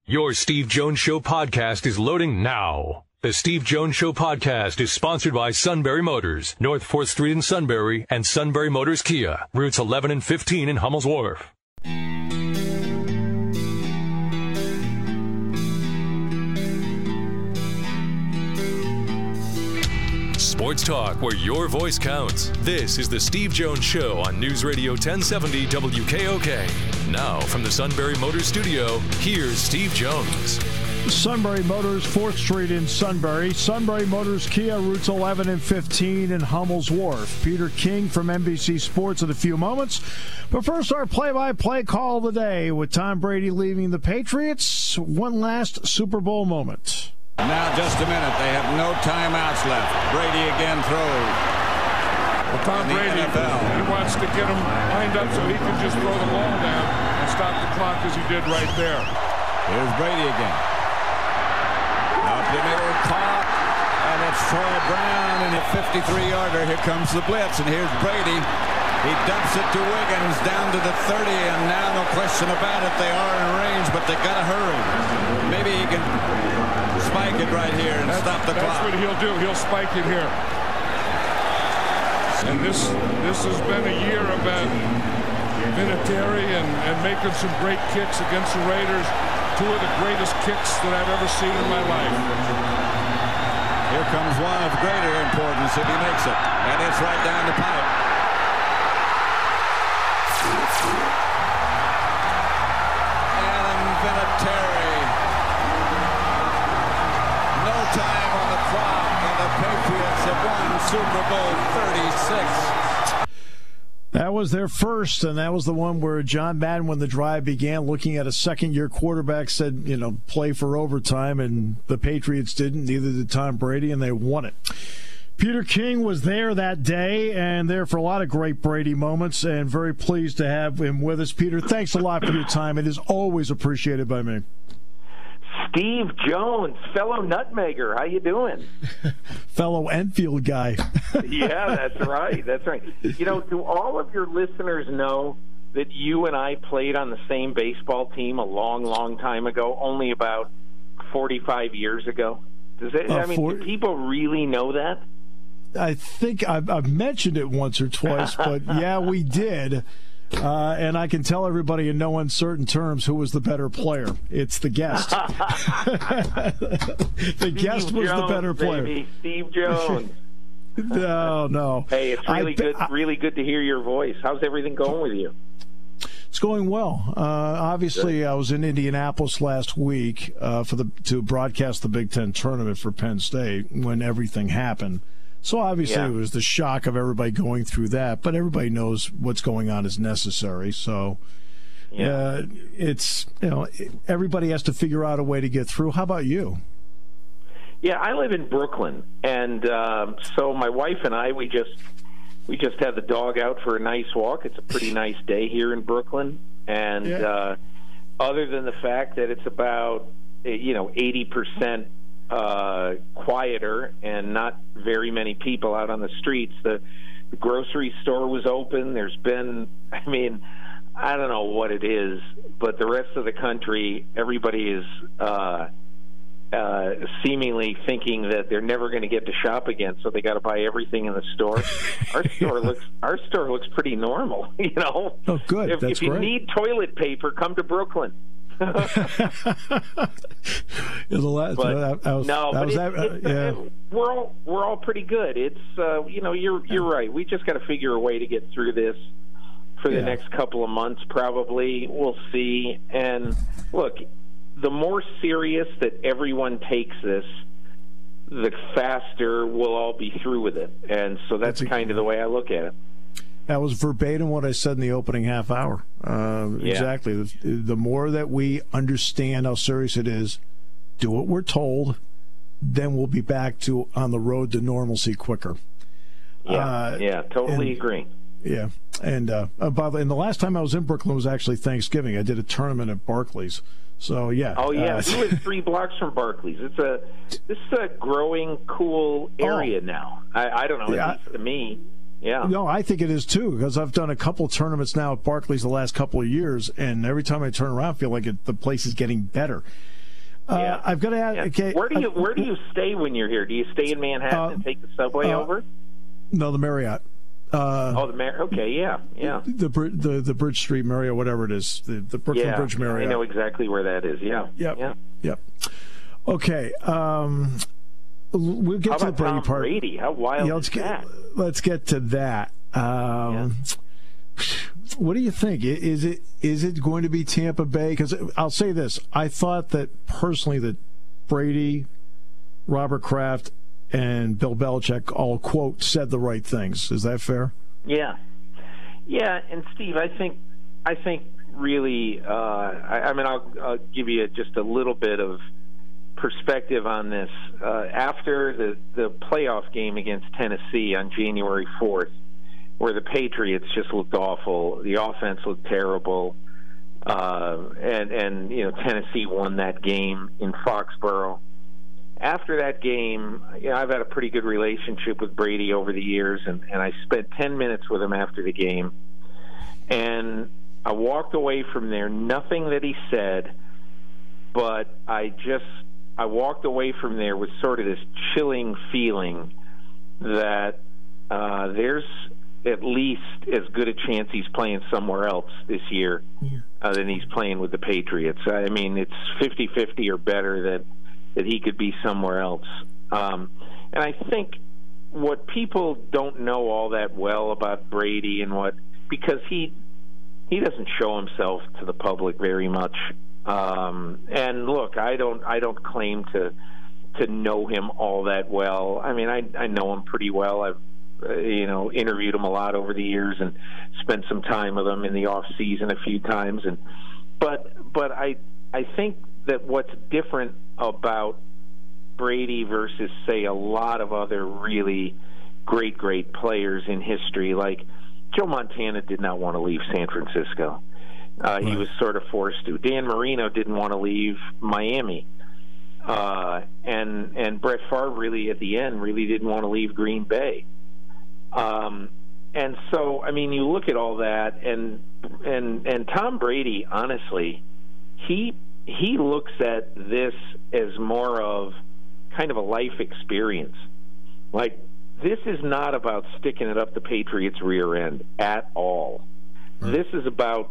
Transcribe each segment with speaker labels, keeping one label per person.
Speaker 1: Your Steve Jones Show podcast is loading now. The Steve Jones Show podcast is sponsored by Sunbury Motors, North 4th Street in Sunbury, and Sunbury Motors Kia, routes 11 and 15 in Hummel's Wharf. Sports talk where your voice counts. This is the Steve Jones Show on News Radio 1070 WKOK. Now from the Sunbury Motors Studio, here's Steve Jones.
Speaker 2: Sunbury Motors, 4th Street in Sunbury. Sunbury Motors Kia, routes 11 and 15 in Hummel's Wharf. Peter King from NBC Sports in a few moments. But first, our play-by-play call of the day with Tom Brady leaving the Patriots. One last Super Bowl moment.
Speaker 3: Now just a minute. They have no timeouts left. Brady again throws.
Speaker 4: Well, Tom Brady, he wants to get him lined up so he can just throw the ball down and stop the clock as he did right there.
Speaker 3: Here's Brady again. Up the middle, caught, and it's Troy Brown in a 53-yarder. Here comes the blitz, and here's Brady. He dumps it to Wiggins down to the 30, and now no question about it, they are in range, but they got to hurry. Maybe he can spike it right here and stop the clock.
Speaker 4: That's what he'll do. He'll spike it here. And this has been a year about Vinatieri and making some great kicks against the Raiders. Two of the greatest kicks that I've ever seen in my life.
Speaker 3: Here comes one of greater importance if he makes it. And it's right down the pipe. Adam Vinatieri. No time on the clock, and the Patriots have won Super Bowl 36.
Speaker 2: That was their first, and that was the one where John Madden, when the drive began, looking at a second-year quarterback, said, play for overtime, and the Patriots didn't. Neither did Tom Brady, and they won it. Peter King was there that day, and there for a lot of great Brady moments, and very pleased to have him with us. Peter, thanks a lot for your time. It is always appreciated by me.
Speaker 5: Steve Jones, fellow nutmegger, how you doing?
Speaker 2: Fellow Enfield guy.
Speaker 5: Yeah, that's right. That's right. Do all of your listeners know that you and I played on the same baseball team a long, long time ago, only about 45 years ago? Do people really know that?
Speaker 2: I think I've mentioned it once or twice, but yeah, we did. And I can tell everybody in no uncertain terms who was the better player. It's the guest. The guest was the better player.
Speaker 5: Baby. Steve Jones.
Speaker 2: No.
Speaker 5: Hey, it's really good to hear your voice. How's everything going with you?
Speaker 2: It's going well. Obviously, good. I was in Indianapolis last week to broadcast the Big Ten tournament for Penn State when everything happened. So obviously it was the shock of everybody going through that, but everybody knows what's going on is necessary. So it's everybody has to figure out a way to get through. How about you?
Speaker 5: Yeah, I live in Brooklyn, and so my wife and I we just had the dog out for a nice walk. It's a pretty nice day here in Brooklyn, and other than the fact that it's about 80% quieter and not very many people out on the streets. The grocery store was open. There's been, I don't know what it is, but the rest of the country, everybody is seemingly thinking that they're never going to get to shop again, so they got to buy everything in the store. Our store looks pretty normal,
Speaker 2: Oh, good.
Speaker 5: If you need toilet paper, come to Brooklyn. We're all pretty good. It's you're right. We just got to figure a way to get through this for the next couple of months. Probably we'll see. And look, the more serious that everyone takes this, the faster we'll all be through with it. And so that's kind of the way I look at it.
Speaker 2: That was verbatim what I said in the opening half hour. Exactly. The more that we understand how serious it is, do what we're told, then we'll be back on the road to normalcy quicker.
Speaker 5: Totally agree.
Speaker 2: Yeah. And by the way, the last time I was in Brooklyn was actually Thanksgiving. I did a tournament at Barclays. So, yeah.
Speaker 5: Oh, yeah. You live 3 blocks from Barclays. This is a growing, cool area now. I don't know, at least to me. Yeah.
Speaker 2: No, I think it is too, because I've done a couple tournaments now at Barclays the last couple of years, and every time I turn around, I feel like the place is getting better.
Speaker 5: Yeah.
Speaker 2: I've got to add.
Speaker 5: Yeah.
Speaker 2: Okay,
Speaker 5: where do you stay when you're here? Do you stay in Manhattan and take the subway over?
Speaker 2: No, the Marriott.
Speaker 5: Okay, yeah.
Speaker 2: The Bridge Street Marriott, whatever it is, the Brooklyn Bridge Marriott.
Speaker 5: I know exactly where that is. Yeah.
Speaker 2: Yep. Okay. We'll get to the Brady
Speaker 5: Tom
Speaker 2: part.
Speaker 5: Brady? How wild is that?
Speaker 2: Let's get to that. What do you think? Is it going to be Tampa Bay? Because I'll say this: I thought that personally that Brady, Robert Kraft, and Bill Belichick all quote said the right things. Is that fair?
Speaker 5: Yeah. And Steve, I think really. I'll give you just a little bit of perspective on this. After the playoff game against Tennessee on January 4th, where the Patriots just looked awful, the offense looked terrible, and Tennessee won that game in Foxborough. After that game, I've had a pretty good relationship with Brady over the years, and I spent 10 minutes with him after the game, and I walked away from there, nothing that he said, but I walked away from there with sort of this chilling feeling that there's at least as good a chance he's playing somewhere else this year than he's playing with the Patriots. I mean, it's 50-50 or better that he could be somewhere else. And I think what people don't know all that well about Brady because he doesn't show himself to the public very much. And look, I don't claim to know him all that well. I mean, I know him pretty well. I've interviewed him a lot over the years and spent some time with him in the off season a few times. But I think that what's different about Brady versus, say, a lot of other really great players in history, like Joe Montana did not want to leave San Francisco. He was sort of forced to. Dan Marino didn't want to leave Miami. And Brett Favre really, at the end, really didn't want to leave Green Bay. And so, I mean, you look at all that, and Tom Brady, honestly, he looks at this as more of kind of a life experience. Like, this is not about sticking it up the Patriots' rear end at all. Right. This is about,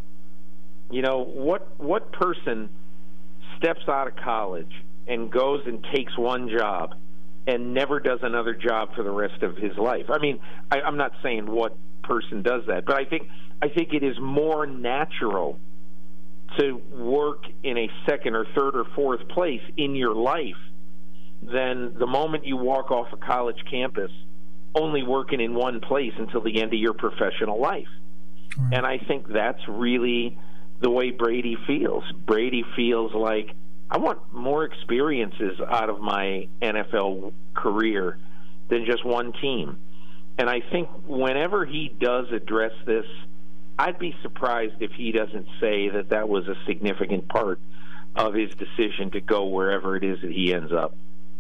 Speaker 5: what person steps out of college and goes and takes one job and never does another job for the rest of his life. I mean, I'm not saying what person does that, but I think it is more natural to work in a second or third or fourth place in your life than the moment you walk off a college campus only working in one place until the end of your professional life. Right. And I think that's really the way Brady feels. Brady feels like, I want more experiences out of my NFL career than just one team. And I think whenever he does address this, I'd be surprised if he doesn't say that was a significant part of his decision to go wherever it is that he ends up.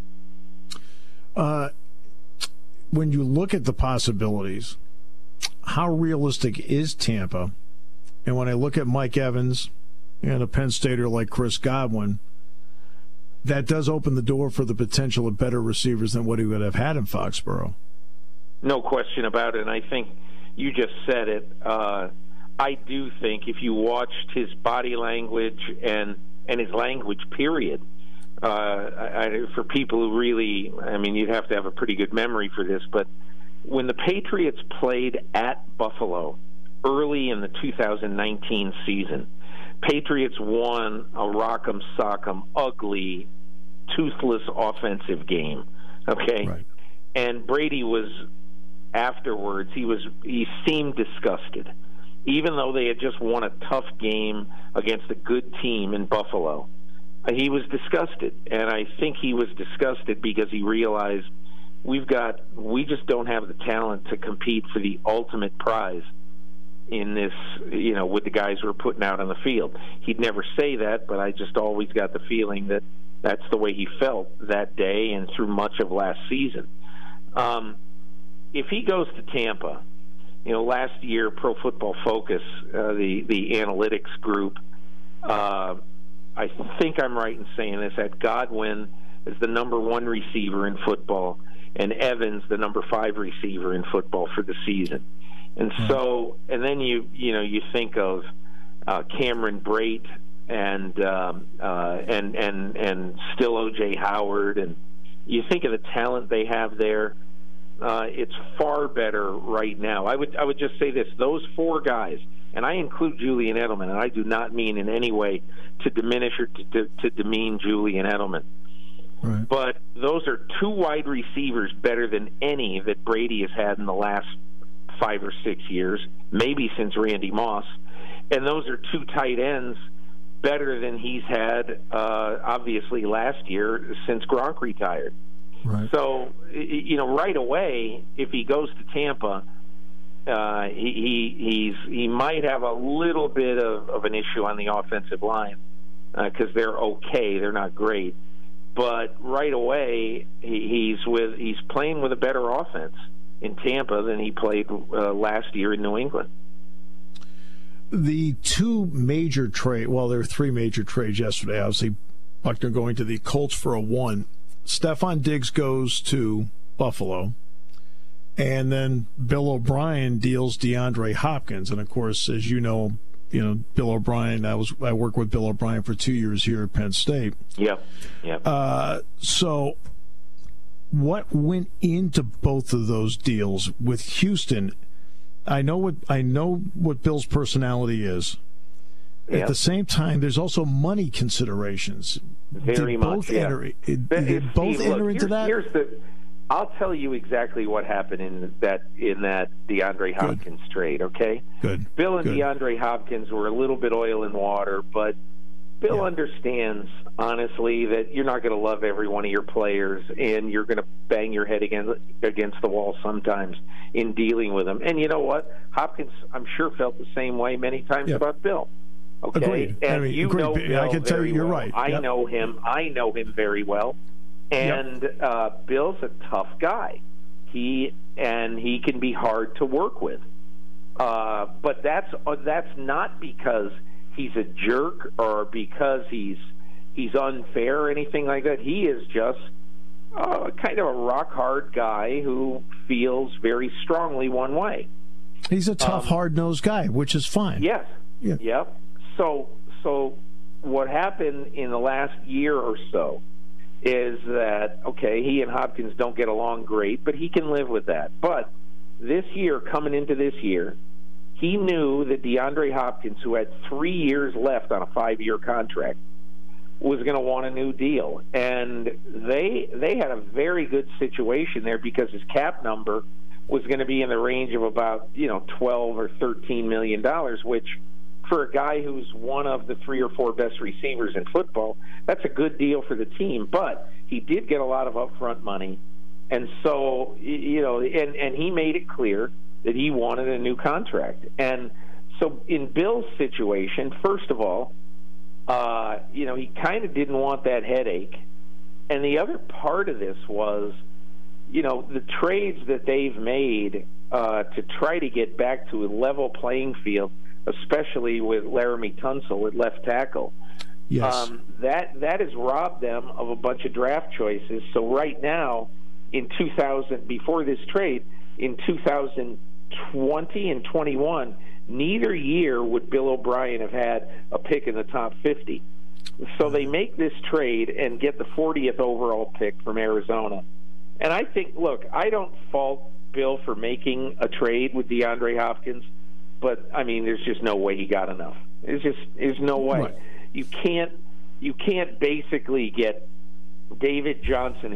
Speaker 2: When you look at the possibilities, how realistic is Tampa? And when I look at Mike Evans and a Penn Stater like Chris Godwin, that does open the door for the potential of better receivers than what he would have had in Foxborough.
Speaker 5: No question about it. And I think you just said it. I do think if you watched his body language and his language, period, for people who really, I mean, you'd have to have a pretty good memory for this, but when the Patriots played at Buffalo early in the 2019 season, Patriots won a rock'em sock'em, ugly, toothless offensive game. Okay,
Speaker 2: right.
Speaker 5: And Brady was afterwards. He seemed disgusted, even though they had just won a tough game against a good team in Buffalo. He was disgusted, and I think he was disgusted because he realized we just don't have the talent to compete for the ultimate prize in this, with the guys who are putting out on the field. He'd never say that, but I just always got the feeling that that's the way he felt that day and through much of last season. If he goes to Tampa, last year, Pro Football Focus, the analytics group, I think I'm right in saying this, had Godwin as the number 1 receiver in football and Evans the number 5 receiver in football for the season. And so, and then you think of Cameron Brate and still O.J. Howard, and you think of the talent they have there. It's far better right now. I would just say this: those 4 guys, and I include Julian Edelman, and I do not mean in any way to diminish or to demean Julian Edelman. Right. But those are 2 wide receivers better than any that Brady has had in the last 5 or 6 years, maybe since Randy Moss. And those are 2 tight ends better than he's had, obviously, last year since Gronk retired. Right. So, right away, if he goes to Tampa, he might have a little bit of an issue on the offensive line because they're okay, they're not great. But right away, he's playing with a better offense in Tampa than he played last year in New England.
Speaker 2: The 2 major trades, well, there were 3 major trades yesterday. Obviously, Buckner going to the Colts for a 1. Stephon Diggs goes to Buffalo. And then Bill O'Brien deals DeAndre Hopkins. And, of course, as you know, Bill O'Brien, I worked with Bill O'Brien for 2 years here at Penn State.
Speaker 5: Yep.
Speaker 2: So what went into both of those deals with Houston? I know what Bill's personality is. Yep. At the same time, there's also money considerations.
Speaker 5: Very much.
Speaker 2: Did both enter into that?
Speaker 5: I'll tell you exactly what happened in that DeAndre Hopkins trade, okay?
Speaker 2: Good.
Speaker 5: Bill and DeAndre Hopkins were a little bit oil and water, but Bill understands, honestly, that you're not going to love every one of your players, and you're going to bang your head against the wall sometimes in dealing with them. And you know what? Hopkins, I'm sure, felt the same way many times about Bill. Okay?
Speaker 2: Agreed.
Speaker 5: And you know Bill
Speaker 2: I can tell you you're right.
Speaker 5: I know him. I know him very well. And Bill's a tough guy. He can be hard to work with. But that's not because he's a jerk or because he's unfair or anything like that. He is just kind of a rock hard guy who feels very strongly one way.
Speaker 2: He's a tough, hard-nosed guy, which is fine.
Speaker 5: Yes. Yeah. Yep. So what happened in the last year or so is that, okay, he and Hopkins don't get along great, but he can live with that. But this year, coming into this year, he knew that DeAndre Hopkins, who had 3 years left on a 5-year contract, was going to want a new deal. And they had a very good situation there because his cap number was going to be in the range of about, $12 or $13 million, which for a guy who's one of the 3 or 4 best receivers in football, that's a good deal for the team. But he did get a lot of upfront money. And so, and he made it clear that he wanted a new contract. And so in Bill's situation, first of all, he kind of didn't want that headache. And the other part of this was, the trades that they've made to try to get back to a level playing field, especially with Laramie Tunsil at left tackle.
Speaker 2: Yes.
Speaker 5: That has robbed them of a bunch of draft choices. So right now, before this trade, in 2020 and 21, neither year would Bill O'Brien have had a pick in the top 50. So they make this trade and get the 40th overall pick from Arizona. And I think, look, I don't fault Bill for making a trade with DeAndre Hopkins, but I mean, there's just no way he got enough. There's no way. Right. You can't basically get David Johnson,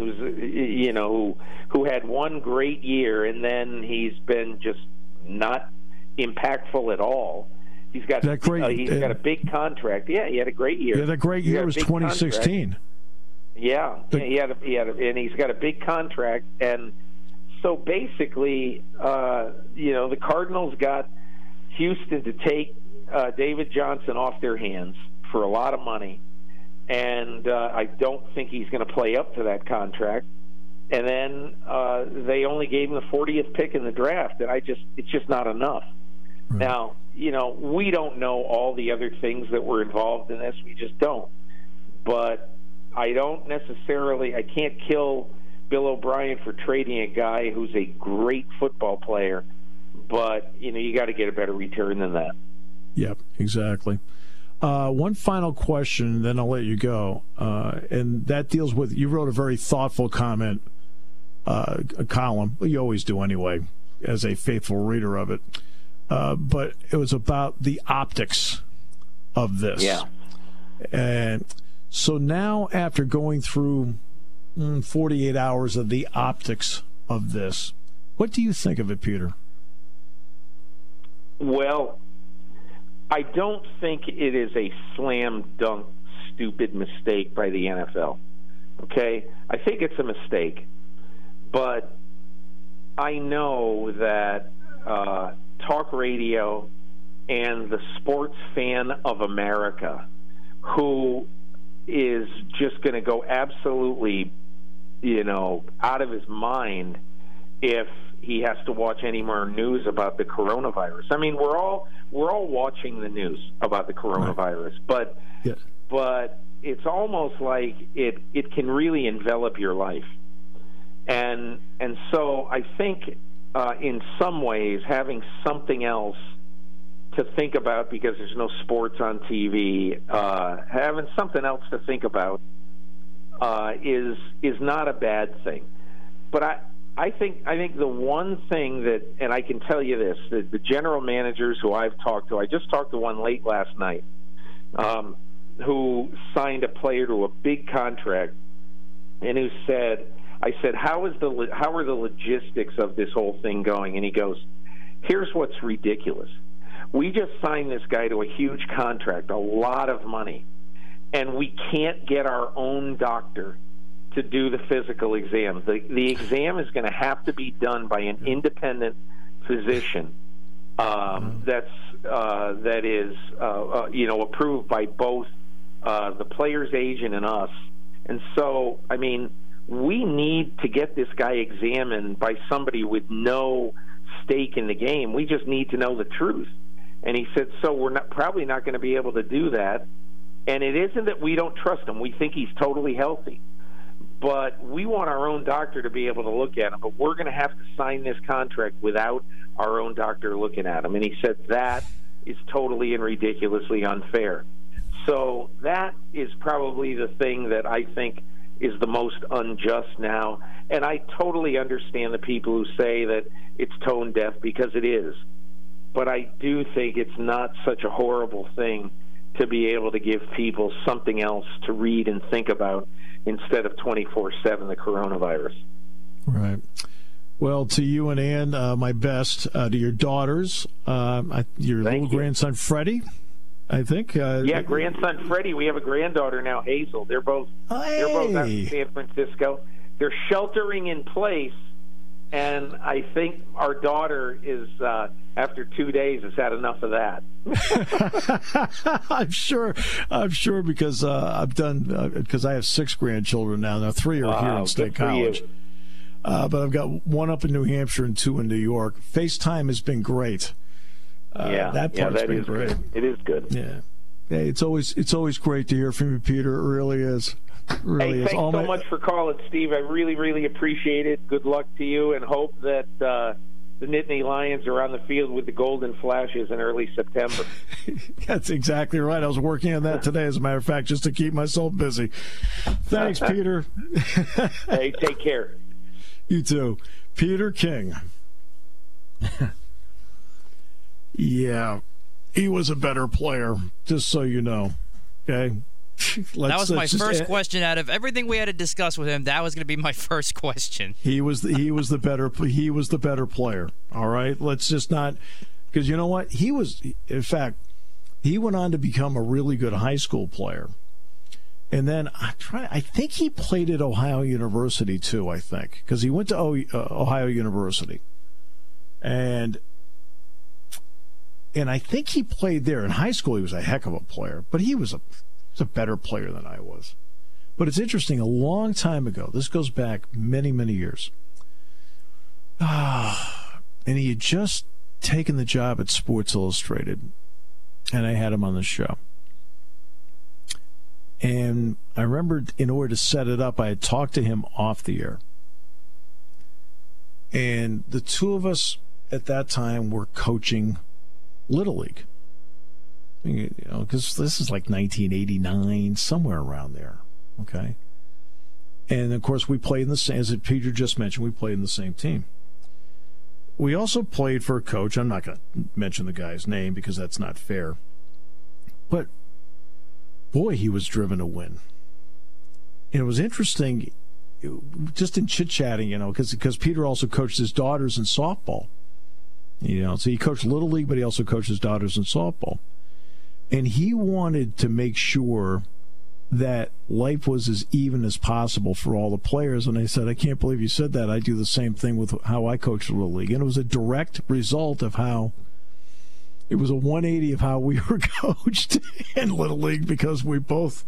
Speaker 5: who had one great year and then he's been just not impactful at all. He's got got a big contract. Yeah, he had a great year.
Speaker 2: Yeah, that great year was 2016.
Speaker 5: Contract. Yeah, and he's got a big contract, and so basically, the Cardinals got Houston to take David Johnson off their hands for a lot of money, and I don't think he's going to play up to that contract. and then they only gave him the 40th pick in the draft, and it's just not enough. Right. Now, we don't know all the other things that were involved in this. We just don't. But I can't kill Bill O'Brien for trading a guy who's a great football player, but you got to get a better return than that.
Speaker 2: Yep, exactly. One final question, then I'll let you go, and that deals with, you wrote a very thoughtful comment, a column. You always do anyway, as a faithful reader of it. But it was about the optics of this.
Speaker 5: Yeah.
Speaker 2: And so now, after going through 48 hours of the optics of this, what do you think of it, Peter?
Speaker 5: Well, I don't think it is a slam dunk stupid mistake by the NFL. Okay? I think it's a mistake. But I know that talk radio and the sports fan of America, who is just going to go absolutely, out of his mind if he has to watch any more news about the coronavirus. I mean, we're all watching the news about the coronavirus, right. But it's almost like it can really envelop your life, and so I think in some ways having something else to think about, because there's no sports on TV, having something else to think about is not a bad thing. But I think the one thing that, and I can tell you this, that the general managers who I've talked to, I just talked to one late last night, who signed a player to a big contract, and who said, I said, how are the logistics of this whole thing going? And he goes, here's what's ridiculous. We just signed this guy to a huge contract, a lot of money, and we can't get our own doctor to do the physical exam. The exam is going to have to be done by an independent physician that is approved by both the player's agent and us. And so, I mean, we need to get this guy examined by somebody with no stake in the game. We just need to know the truth. And he said, so we're probably not going to be able to do that. And it isn't that we don't trust him. We think he's totally healthy. But we want our own doctor to be able to look at him. But we're going to have to sign this contract without our own doctor looking at him. And he said that is totally and ridiculously unfair. So that is probably the thing that I think is the most unjust now. And I totally understand the people who say that it's tone deaf, because it is. But I do think it's not such a horrible thing to be able to give people something else to read and think about instead of 24/7 the coronavirus.
Speaker 2: Right. Well, to you and Ann, my best. To your daughters, your little grandson Freddie, I think.
Speaker 5: Yeah, grandson Freddie. We have a granddaughter now, Hazel. They're both out in San Francisco. They're sheltering in place, and I think our daughter is, after 2 days, has had enough of that.
Speaker 2: I'm sure, because I've done, because I have 6 grandchildren now. Now 3 are here in State College. But I've got 1 up in New Hampshire and 2 in New York. FaceTime has been great. That part's been great.
Speaker 5: Good. It is good.
Speaker 2: Yeah. Hey, it's always great to hear from you, Peter. It really is.
Speaker 5: Thanks so much for calling, Steve. I really, really appreciate it. Good luck to you, and hope that the Nittany Lions are on the field with the Golden Flashes in early September.
Speaker 2: That's exactly right. I was working on that today, as a matter of fact, just to keep myself busy. Thanks, Peter.
Speaker 5: Hey, take care.
Speaker 2: You too. Peter King. Yeah, he was a better player, just so you know. Okay?
Speaker 6: That was my first question out of everything we had to discuss with him. That was going to be my first question.
Speaker 2: He was the better player. All right, let's just not, because you know what, in fact, he went on to become a really good high school player, and then I think he played at Ohio University too. I think, because he went to Ohio University, and I think he played there in high school. He was a heck of a player, but he was a better player than I was. But it's interesting, a long time ago, this goes back many, many years, and he had just taken the job at Sports Illustrated, and I had him on the show. And I remember in order to set it up, I had talked to him off the air. And the two of us at that time were coaching Little League. You know, because this is like 1989, somewhere around there. Okay. And of course, we played in the same, as Peter just mentioned, we played in the same team. We also played for a coach. I'm not going to mention the guy's name because that's not fair. But boy, he was driven to win. And it was interesting, just in chit-chatting, you know, because Peter also coached his daughters in softball. You know, so he coached Little League, but he also coached his daughters in softball. And he wanted to make sure that life was as even as possible for all the players. And I said, I can't believe you said that. I do the same thing with how I coach Little League. And it was a direct result of how it was a 180 of how we were coached in Little League, because we both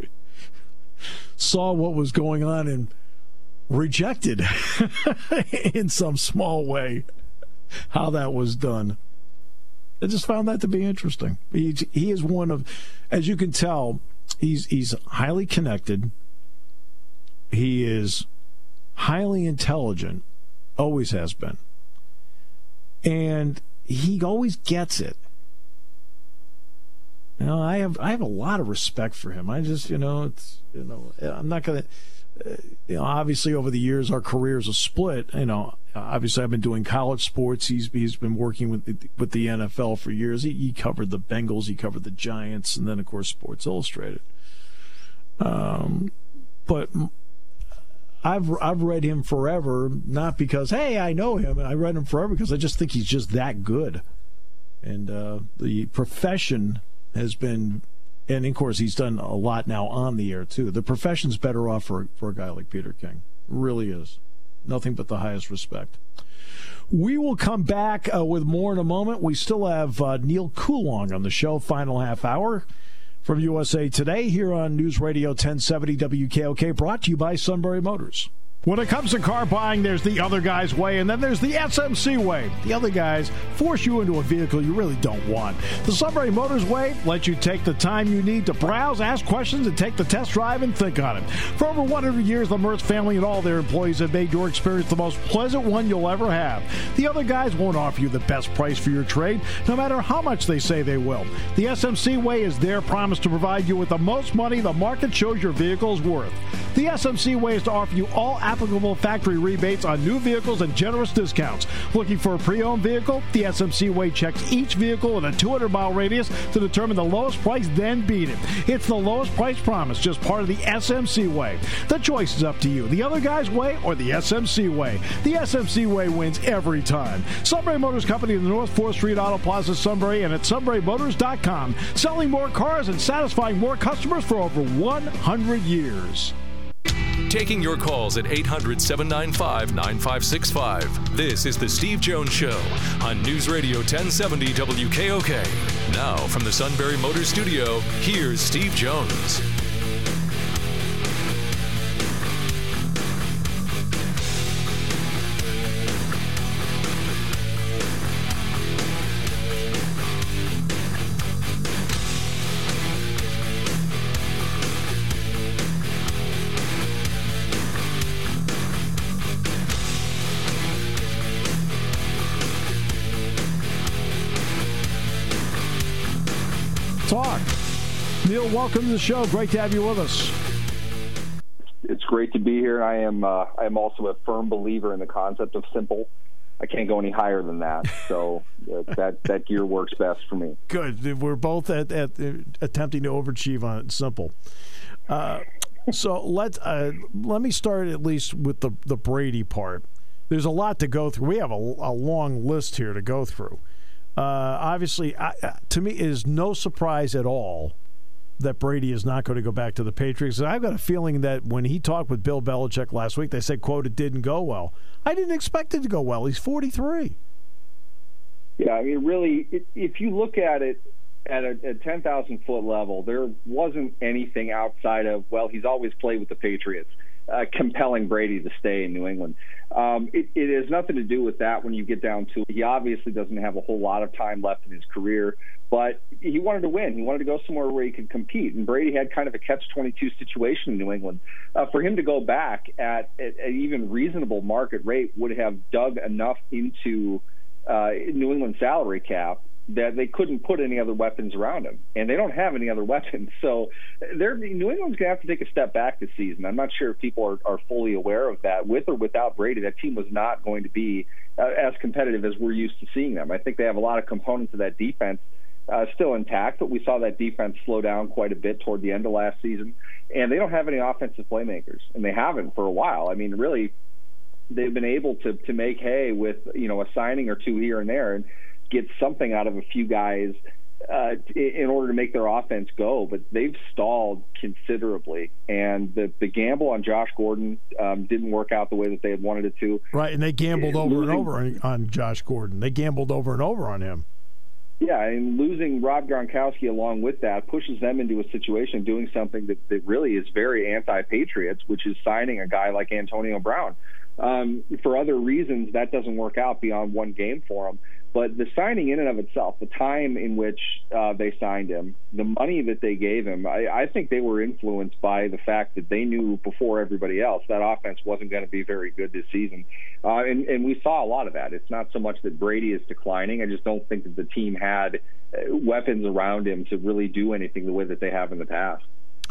Speaker 2: saw what was going on and rejected in some small way how that was done. I just found that to be interesting. He is one of, as you can tell, he's highly connected. He is highly intelligent, always has been. And he always gets it. You know, I have a lot of respect for him. I just, I'm not going to, obviously over the years our careers are split. Obviously I've been doing college sports. He's been working with the NFL for years. He covered the Bengals, he covered the Giants, and then of course Sports Illustrated. But I've read him forever, not because, hey, I know him. I read him forever because I just think he's just that good. And the profession has been, and of course he's done a lot now on the air too. The profession's better off for a guy like Peter King. Really is. Nothing but the highest respect. We will come back with more in a moment. We still have Neil Coulong on the show, final half hour from USA Today here on News Radio 1070 WKOK, brought to you by Sunbury Motors. When it comes to car buying, there's the other guy's way, and then there's the SMC way. The other guys force you into a vehicle you really don't want. The Sunbury Motors way lets you take the time you need to browse, ask questions, and take the test drive and think on it. For over 100 years, the Mertz family and all their employees have made your experience the most pleasant one you'll ever have. The other guys won't offer you the best price for your trade, no matter how much they say they will. The SMC way is their promise to provide you with the most money the market shows your vehicle is worth. The SMC way is to offer you all applicable factory rebates on new vehicles and generous discounts. Looking for a pre-owned vehicle? The SMC way checks each vehicle in a 200-mile radius to determine the lowest price, then beat it. It's the lowest price promise, just part of the SMC way. The choice is up to you. The other guy's way or the SMC way. The SMC way wins every time. Sunbury Motors Company in the North 4th Street Auto Plaza, Sunbury, and at sunburymotors.com. Selling more cars and satisfying more customers for over 100 years.
Speaker 1: Taking your calls at 800-795-9565. This is The Steve Jones Show on News Radio 1070 WKOK. Now, from the Sunbury Motors Studio, here's Steve Jones.
Speaker 2: Talk. Neil, welcome to the show. Great to have you with us.
Speaker 7: It's great to be here. I am also a firm believer in the concept of simple. I can't go any higher than that. So that gear works best for me.
Speaker 2: Good. We're both at attempting to overachieve on it. Simple. So let me start at least with the Brady part. There's a lot to go through. We have a long list here to go through. Obviously, to me, it is no surprise at all that Brady is not going to go back to the Patriots. And I've got a feeling that when he talked with Bill Belichick last week, they said, quote, it didn't go well. I didn't expect it to go well. He's 43.
Speaker 7: Yeah, I mean, really, if you look at it, at a 10,000-foot level, there wasn't anything outside of, well, he's always played with the Patriots, compelling Brady to stay in New England. It has nothing to do with that when you get down to it. He obviously doesn't have a whole lot of time left in his career, but he wanted to win. He wanted to go somewhere where he could compete, and Brady had kind of a catch-22 situation in New England. For him to go back at an even reasonable market rate would have dug enough into New England's salary cap that they couldn't put any other weapons around him, and they don't have any other weapons. So New England's going to have to take a step back this season. I'm not sure if people are fully aware of that. With or without Brady, that team was not going to be as competitive as we're used to seeing them. I think they have a lot of components of that defense still intact, but we saw that defense slow down quite a bit toward the end of last season, and they don't have any offensive playmakers, and they haven't for a while. I mean, really, they've been able to make hay with, a signing or two here and there and get something out of a few guys in order to make their offense go, but they've stalled considerably. And the gamble on Josh Gordon didn't work out the way that they had wanted it to.
Speaker 2: Right, and they gambled over and over on Josh Gordon. They gambled over and over on him.
Speaker 7: Yeah, and losing Rob Gronkowski along with that pushes them into a situation doing something that really is very anti-Patriots, which is signing a guy like Antonio Brown. For other reasons, that doesn't work out beyond one game for him. But the signing in and of itself, the time in which they signed him, the money that they gave him, I think they were influenced by the fact that they knew before everybody else that offense wasn't going to be very good this season. And we saw a lot of that. It's not so much that Brady is declining. I just don't think that the team had weapons around him to really do anything the way that they have in the past.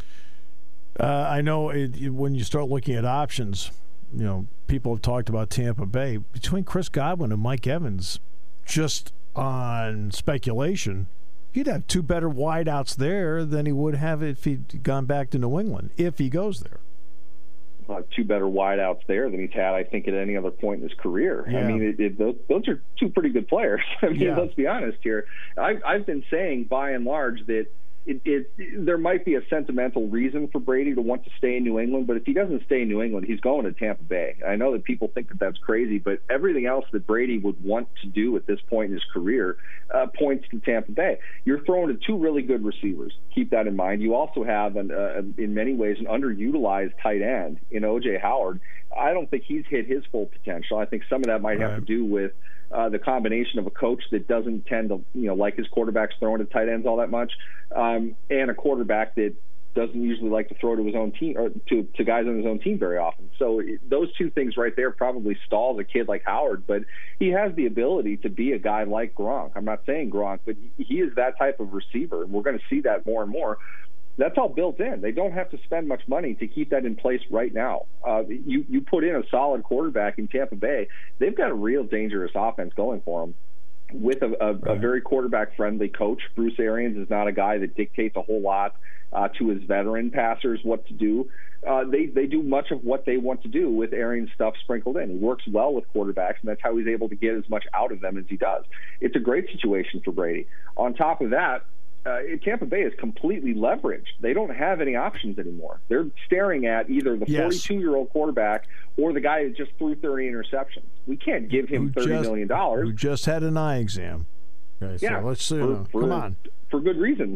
Speaker 2: I know when you start looking at options, people have talked about Tampa Bay. Between Chris Godwin and Mike Evans, just on speculation, he'd have two better wideouts there than he would have if he'd gone back to New England, if he goes there.
Speaker 7: Two better wideouts there than he's had, I think, at any other point in his career.
Speaker 2: Yeah.
Speaker 7: I mean, those are two pretty good players. I mean, Let's be honest here. I've been saying, by and large, that there might be a sentimental reason for Brady to want to stay in New England, but if he doesn't stay in New England, he's going to Tampa Bay. I know that people think that that's crazy, but everything else that Brady would want to do at this point in his career points to Tampa Bay. You're throwing to two really good receivers. Keep that in mind. You also have, in many ways, an underutilized tight end in O.J. Howard. I don't think he's hit his full potential. I think some of that might have to do with the combination of a coach that doesn't tend to, like his quarterbacks throwing to tight ends all that much, and a quarterback that doesn't usually like to throw to his own team or to guys on his own team very often. So those two things right there probably stalls a kid like Howard, but he has the ability to be a guy like Gronk. I'm not saying Gronk, but he is that type of receiver, and we're going to see that more and more. That's all built in. They don't have to spend much money to keep that in place right now. You put in a solid quarterback in Tampa Bay, they've got a real dangerous offense going for them. With a very quarterback-friendly coach, Bruce Arians is not a guy that dictates a whole lot to his veteran passers what to do. They do much of what they want to do with Arians stuff sprinkled in. He works well with quarterbacks, and that's how he's able to get as much out of them as he does. It's a great situation for Brady. On top of that, Tampa Bay is completely leveraged. They don't have any options anymore. They're staring at either the 42-year-old quarterback or the guy that just threw 30 interceptions. We can't give him $30 million.
Speaker 2: Who just had an eye exam. Okay, so let's see. Come on.
Speaker 7: For good reasons.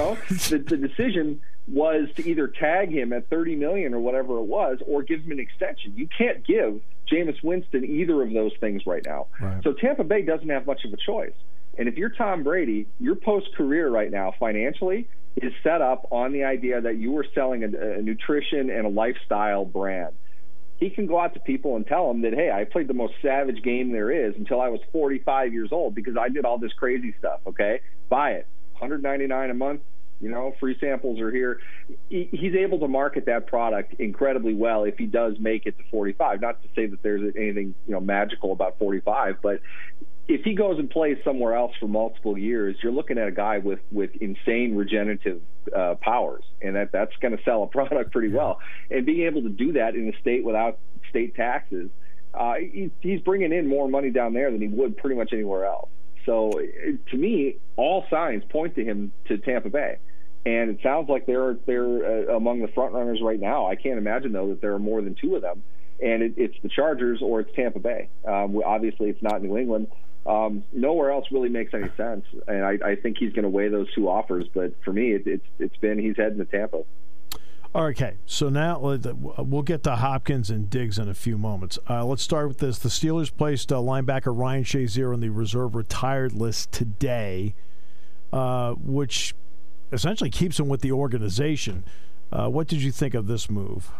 Speaker 7: The decision was to either tag him at $30 million or whatever it was, or give him an extension. You can't give Jameis Winston either of those things right now.
Speaker 2: Right.
Speaker 7: So Tampa Bay doesn't have much of a choice. And if you're Tom Brady, your post-career right now financially is set up on the idea that you are selling a nutrition and a lifestyle brand. He can go out to people and tell them that, hey, I played the most savage game there is until I was 45 years old because I did all this crazy stuff, okay? Buy it. $199 a month, free samples are here. He's able to market that product incredibly well if he does make it to 45. Not to say that there's anything, magical about 45, but if he goes and plays somewhere else for multiple years, you're looking at a guy with insane regenerative powers, and that's going to sell a product pretty well. And being able to do that in a state without state taxes, he's bringing in more money down there than he would pretty much anywhere else. So to me, all signs point to him to Tampa Bay. And it sounds like they're among the front runners right now. I can't imagine, though, that there are more than two of them. And it's the Chargers or it's Tampa Bay. Obviously, it's not New England. Nowhere else really makes any sense, and I think he's going to weigh those two offers. But for me, it's been he's heading to Tampa.
Speaker 2: Okay, so now we'll get to Hopkins and Diggs in a few moments. Let's start with this. The Steelers placed linebacker Ryan Shazier on the reserve retired list today, which essentially keeps him with the organization. What did you think of this move?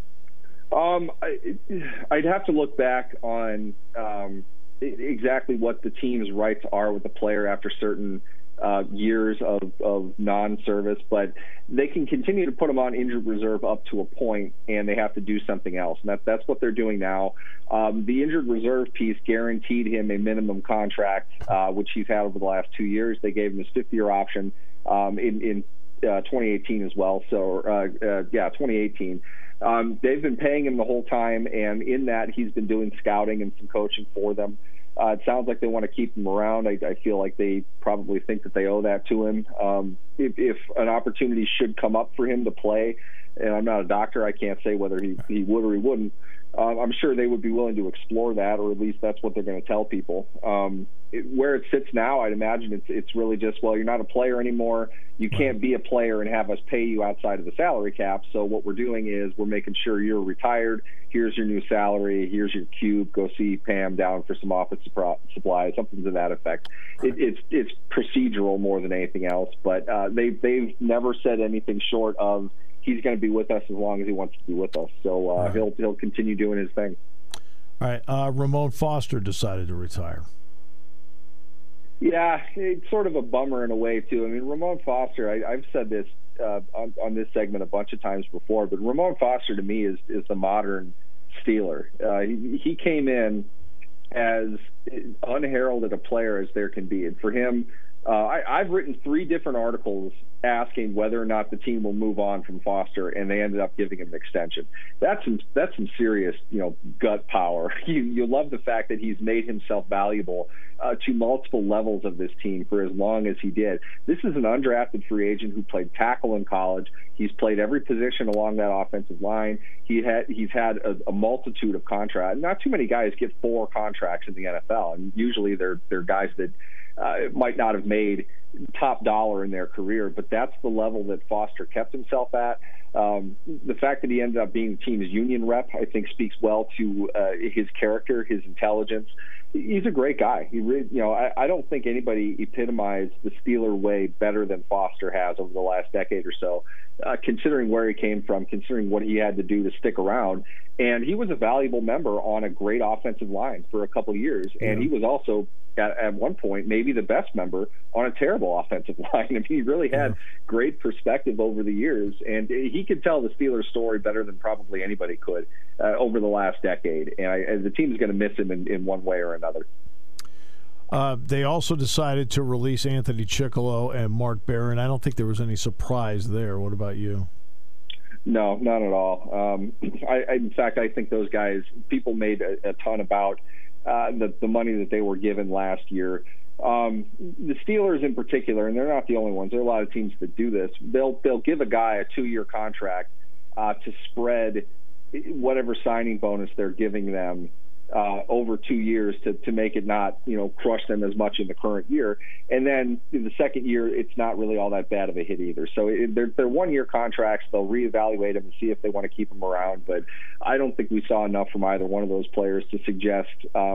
Speaker 7: I'd have to look back on exactly what the team's rights are with the player after certain years of non-service, but they can continue to put him on injured reserve up to a point, and they have to do something else. And that's what they're doing now. The injured reserve piece guaranteed him a minimum contract, which he's had over the last 2 years. They gave him his fifth-year option in 2018 as well. So, 2018. They've been paying him the whole time, and in that, he's been doing scouting and some coaching for them. It sounds like they want to keep him around. I feel like they probably think that they owe that to him. If an opportunity should come up for him to play, and I'm not a doctor, I can't say whether he would or he wouldn't. I'm sure they would be willing to explore that, or at least that's what they're going to tell people. Where it sits now, I'd imagine it's really just, well, you're not a player anymore. You can't be a player and have us pay you outside of the salary cap. So what we're doing is we're making sure you're retired. Here's your new salary. Here's your cube. Go see Pam down for some office supplies, something to that effect. It's procedural more than anything else. But they've never said anything short of he's going to be with us as long as he wants to be with us. So he'll continue doing his thing.
Speaker 2: All right. Ramon Foster decided to retire.
Speaker 7: Yeah, it's sort of a bummer in a way, too. I mean, Ramon Foster, I've said this on this segment a bunch of times before, but Ramon Foster to me is the modern Steeler. He came in as unheralded a player as there can be. And for him, I've written 3 different articles asking whether or not the team will move on from Foster, and they ended up giving him an extension. That's some serious, gut power. You love the fact that he's made himself valuable to multiple levels of this team for as long as he did. This is an undrafted free agent who played tackle in college. He's played every position along that offensive line. He's had a multitude of contracts. Not too many guys get 4 contracts in the NFL, and usually they're guys that might not have made top dollar in their career, but that's the level that Foster kept himself at. The fact that he ended up being the team's union rep, I think, speaks well to his character, his intelligence. He's a great guy. I don't think anybody epitomized the Steeler way better than Foster has over the last decade or so, considering where he came from, considering what he had to do to stick around. And he was a valuable member on a great offensive line for a couple of years, and he was also at one point maybe the best member on a terrible offensive line. I mean, he really had great perspective over the years, and he could tell the Steelers story better than probably anybody could over the last decade. And the team's going to miss him in one way or another.
Speaker 2: They also decided to release Anthony Chickillo and Mark Barron. I don't think there was any surprise there. What about you?
Speaker 7: No, not at all. In fact, I think those guys, people made a ton about the money that they were given last year. The Steelers in particular, and they're not the only ones, there are a lot of teams that do this, they'll give a guy a 2-year contract to spread whatever signing bonus they're giving them over 2 years to make it not, crush them as much in the current year. And then in the second year, it's not really all that bad of a hit either. So they're 1-year contracts. They'll reevaluate them and see if they want to keep them around. But I don't think we saw enough from either one of those players to suggest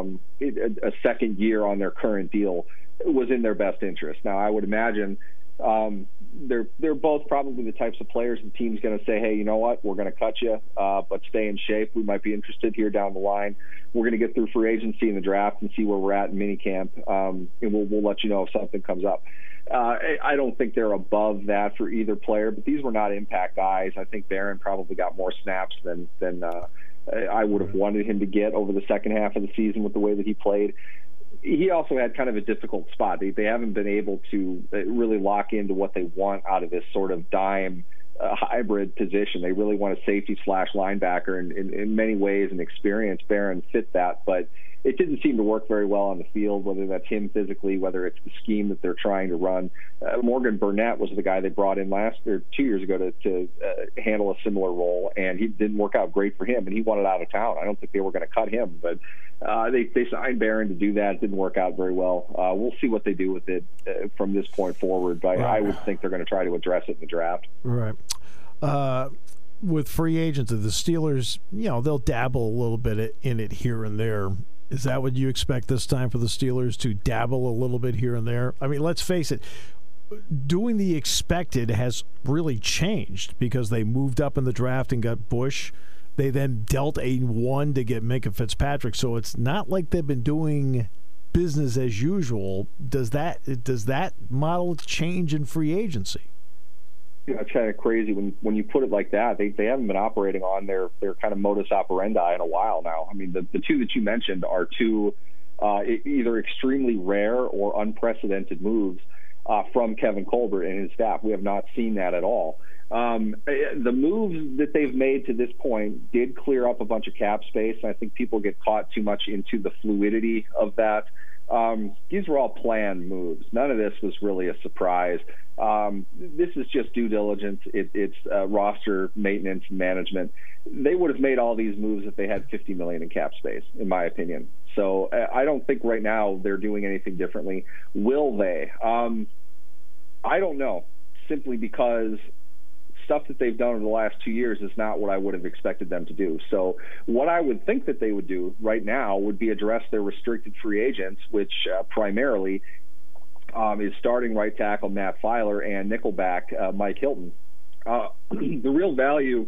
Speaker 7: a second year on their current deal was in their best interest. Now, I would imagine they're both probably the types of players the team's going to say, hey, you know what, we're going to cut you, but stay in shape. We might be interested here down the line. We're going to get through free agency and the draft and see where we're at in minicamp, and we'll let you know if something comes up. I don't think they're above that for either player, but these were not impact guys. I think Barron probably got more snaps than I would have wanted him to get over the second half of the season with the way that he played. He also had kind of a difficult spot. They haven't been able to really lock into what they want out of this sort of dime hybrid position. They really want a safety / linebacker, and in many ways and experience, Barron fit that. But it didn't seem to work very well on the field, whether that's him physically, whether it's the scheme that they're trying to run. Morgan Burnett was the guy they brought in 2 years ago to handle a similar role, and he didn't work out great for him, and he wanted out of town. I don't think they were going to cut him, but they signed Barron to do that. It didn't work out very well. We'll see what they do with it from this point forward, but I would think they're going to try to address it in the draft.
Speaker 2: Right. With free agents, the Steelers, they'll dabble a little bit in it here and there. Is that what you expect this time for the Steelers, to dabble a little bit here and there? I mean, let's face it, doing the expected has really changed because they moved up in the draft and got Bush. They then dealt a 1 to get Minkah Fitzpatrick, so it's not like they've been doing business as usual. Does that model change in free agency?
Speaker 7: It's kind of crazy when you put it like that. They haven't been operating on their kind of modus operandi in a while now. I mean, the two that you mentioned are two either extremely rare or unprecedented moves from Kevin Colbert and his staff. We have not seen that at all. The moves that they've made to this point did clear up a bunch of cap space, and I think people get caught too much into the fluidity of that. These were all planned moves. None of this was really a surprise. This is just due diligence. It's roster maintenance management. They would have made all these moves if they had $50 million in cap space, in my opinion. So I don't think right now they're doing anything differently. Will they? I don't know, simply because stuff that they've done over the last 2 years is not what I would have expected them to do. So what I would think that they would do right now would be address their restricted free agents, which primarily is starting right tackle Matt Filer and nickelback Mike Hilton. The real value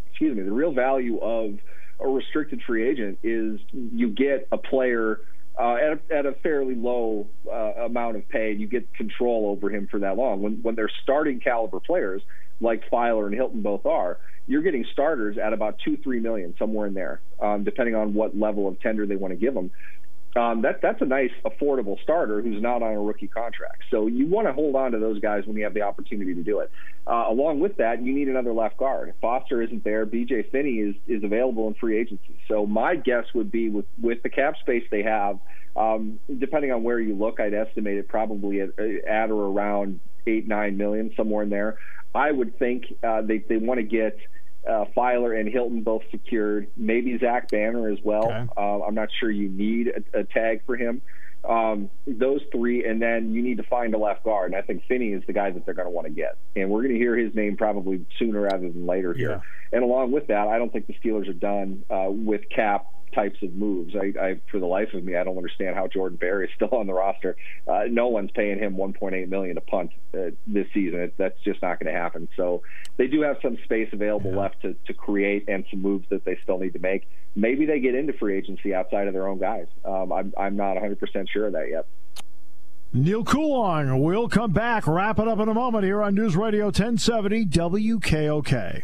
Speaker 7: of a restricted free agent is you get a player at a fairly low amount of pay, and you get control over him for that long. When they're starting caliber players, like Filer and Hilton both are, you're getting starters at about $2-3 million, somewhere in there, depending on what level of tender they want to give them. That's a nice, affordable starter who's not on a rookie contract. So you want to hold on to those guys when you have the opportunity to do it. Along with that, you need another left guard. If Foster isn't there, B.J. Finney is available in free agency. So my guess would be with the cap space they have, depending on where you look, I'd estimate it probably at or around $8-9 million, somewhere in there. I would think they want to get Filer and Hilton both secured, maybe Zach Banner as well. Okay. I'm not sure you need a tag for him. Those three, and then you need to find a left guard. And I think Finney is the guy that they're going to want to get. And we're going to hear his name probably sooner rather than later here. Yeah. And along with that, I don't think the Steelers are done with cap types of moves. I for the life of me, I don't understand how Jordan Berry is still on the roster. No one's paying him $1.8 million to punt this season. That's just not going to happen. So they do have some space available left to create, and some moves that they still need to make. Maybe they get into free agency outside of their own guys. I'm not 100% sure of that yet.
Speaker 2: Neil Coulon will come back. Wrap it up in a moment here on News Radio 1070 WKOK.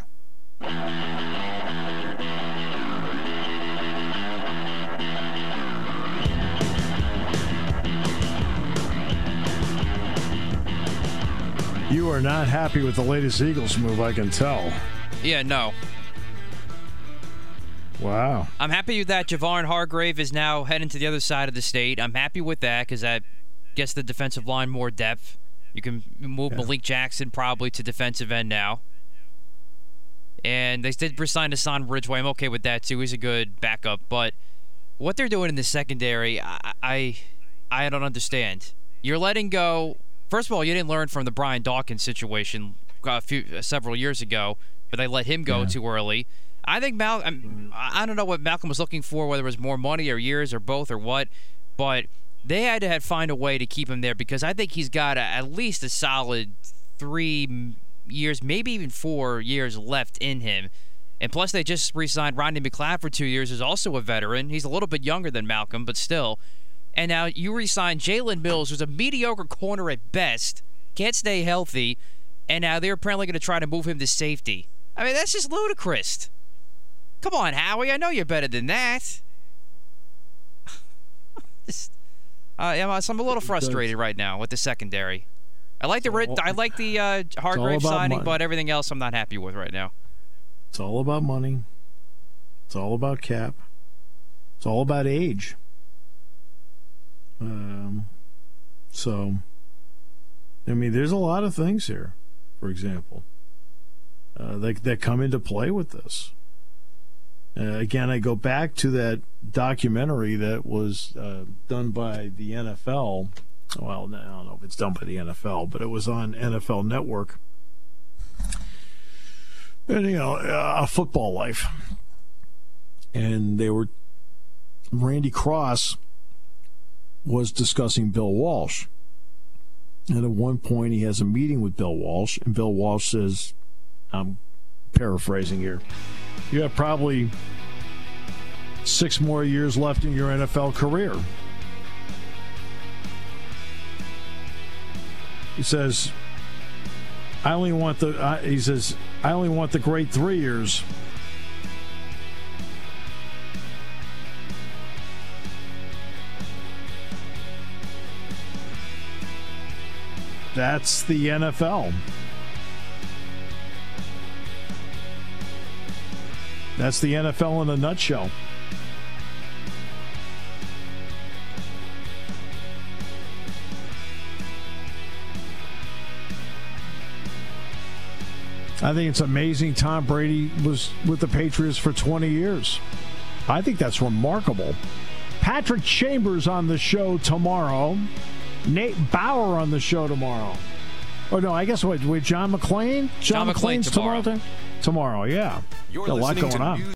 Speaker 2: You are not happy with the latest Eagles move, I can tell.
Speaker 6: Yeah, no.
Speaker 2: Wow.
Speaker 6: I'm happy that Javon Hargrave is now heading to the other side of the state. I'm happy with that because that gets the defensive line more depth. You can move Malik Jackson probably to defensive end now. And they did resign Hassan Ridgeway. I'm okay with that, too. He's a good backup. But what they're doing in the secondary, I don't understand. You're letting go... First of all, you didn't learn from the Brian Dawkins situation several years ago, but they let him go too early. I think I don't know what Malcolm was looking for, whether it was more money or years or both or what, but they had to find a way to keep him there because I think he's got at least a solid 3 years, maybe even 4 years left in him. And plus, they just re-signed Rodney McLeod for 2 years, who's also a veteran. He's a little bit younger than Malcolm, but still. And now you re-sign Jalen Mills, who's a mediocre corner at best, can't stay healthy, and now they're apparently going to try to move him to safety. I mean, that's just ludicrous. Come on, Howie. I know you're better than that. I'm a little frustrated right now with the secondary. I like the Hargrave signing, but everything else I'm not happy with right now.
Speaker 2: It's all about money. It's all about cap. It's all about age. So, I mean, there's a lot of things here, for example, that come into play with this. Again, I go back to that documentary that was done by the NFL. Well, I don't know if it's done by the NFL, but it was on NFL Network. And, A Football Life. And Randy Cross was discussing Bill Walsh. And at one point, he has a meeting with Bill Walsh, and Bill Walsh says, I'm paraphrasing here, you have probably 6 more years left in your NFL career. He says, I only want the great 3 years. That's the NFL. That's the NFL in a nutshell. I think it's amazing Tom Brady was with the Patriots for 20 years. I think that's remarkable. Patrick Chambers on the show tomorrow. Nate Bauer on the show tomorrow. Oh, no, I guess with John McClain?
Speaker 6: John McClain's
Speaker 2: tomorrow. Tomorrow, yeah.
Speaker 8: You're
Speaker 2: got a lot going on.